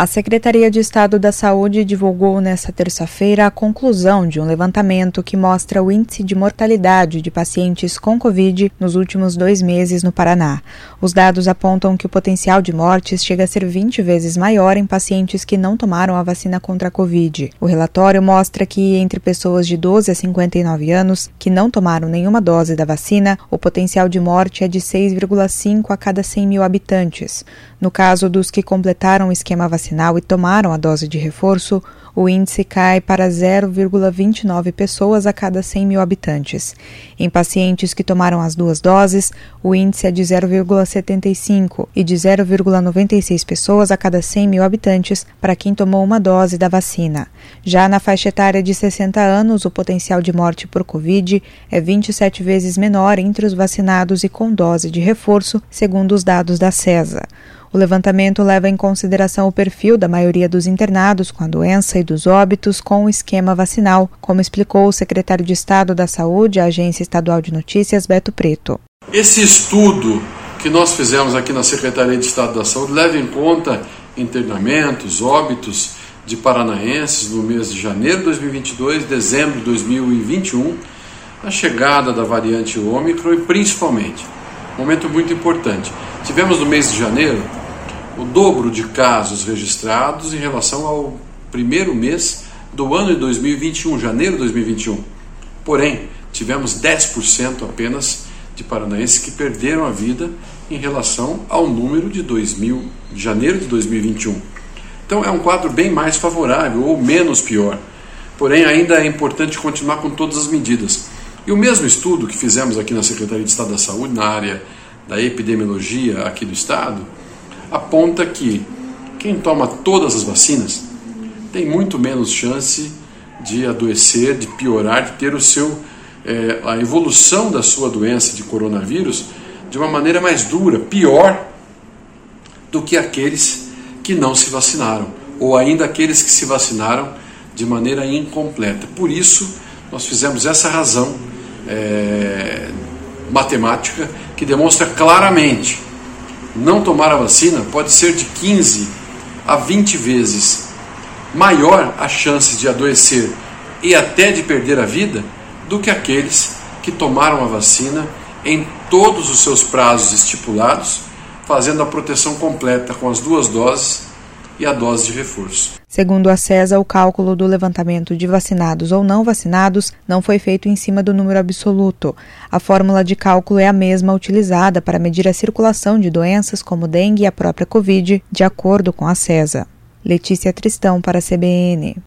A Secretaria de Estado da Saúde divulgou nesta terça-feira a conclusão de um levantamento que mostra o índice de mortalidade de pacientes com Covid nos últimos 2 meses no Paraná. Os dados apontam que o potencial de mortes chega a ser 20 vezes maior em pacientes que não tomaram a vacina contra a Covid. O relatório mostra que entre pessoas de 12 a 59 anos que não tomaram nenhuma dose da vacina, o potencial de morte é de 6,5 a cada 100 mil habitantes. No caso dos que completaram o esquema vacinal e tomaram a dose de reforço, o índice cai para 0,29 pessoas a cada 100 mil habitantes. Em pacientes que tomaram as 2 doses, o índice é de 0,75 e de 0,96 pessoas a cada 100 mil habitantes para quem tomou uma dose da vacina. Já na faixa etária de 60 anos, o potencial de morte por Covid é 27 vezes menor entre os vacinados e com dose de reforço, segundo os dados da CESA. O levantamento leva em consideração o perfil da maioria dos internados com a doença e dos óbitos com o esquema vacinal, como explicou o secretário de Estado da Saúde à Agência Estadual de Notícias, Beto Preto. Esse estudo que nós fizemos aqui na Secretaria de Estado da Saúde leva em conta internamentos, óbitos de paranaenses no mês de janeiro de 2022, dezembro de 2021, a chegada da variante Ômicron e principalmente, momento muito importante, tivemos no mês de janeiro o dobro de casos registrados em relação ao primeiro mês do ano de 2021, janeiro de 2021. Porém, tivemos 10% apenas de paranaenses que perderam a vida em relação ao número de janeiro de 2021. Então é um quadro bem mais favorável ou menos pior. Porém, ainda é importante continuar com todas as medidas. E o mesmo estudo que fizemos aqui na Secretaria de Estado da Saúde, na área da epidemiologia aqui do Estado, aponta que quem toma todas as vacinas tem muito menos chance de adoecer, de piorar, de ter a evolução da sua doença de coronavírus de uma maneira mais dura, pior do que aqueles que não se vacinaram, ou ainda aqueles que se vacinaram de maneira incompleta. Por isso, nós fizemos essa razão matemática que demonstra claramente não tomar a vacina pode ser de 15 a 20 vezes maior a chance de adoecer e até de perder a vida do que aqueles que tomaram a vacina em todos os seus prazos estipulados, fazendo a proteção completa com as 2 doses e a dose de reforço. Segundo a CESA, o cálculo do levantamento de vacinados ou não vacinados não foi feito em cima do número absoluto. A fórmula de cálculo é a mesma utilizada para medir a circulação de doenças como dengue e a própria Covid, de acordo com a CESA. Letícia Tristão para a CBN.